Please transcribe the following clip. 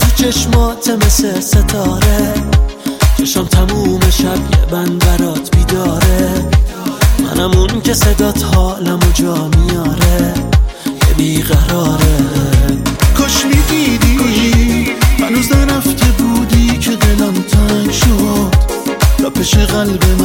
تو چشمات مثل ستاره، چشم تموم شب یه بند برات بیداره. منم اون که صدات حالمو جا میاره، یه بیقراره. کاش میدیدی هنوز نرفته بودی که دلم تنگ شد، تپش قلب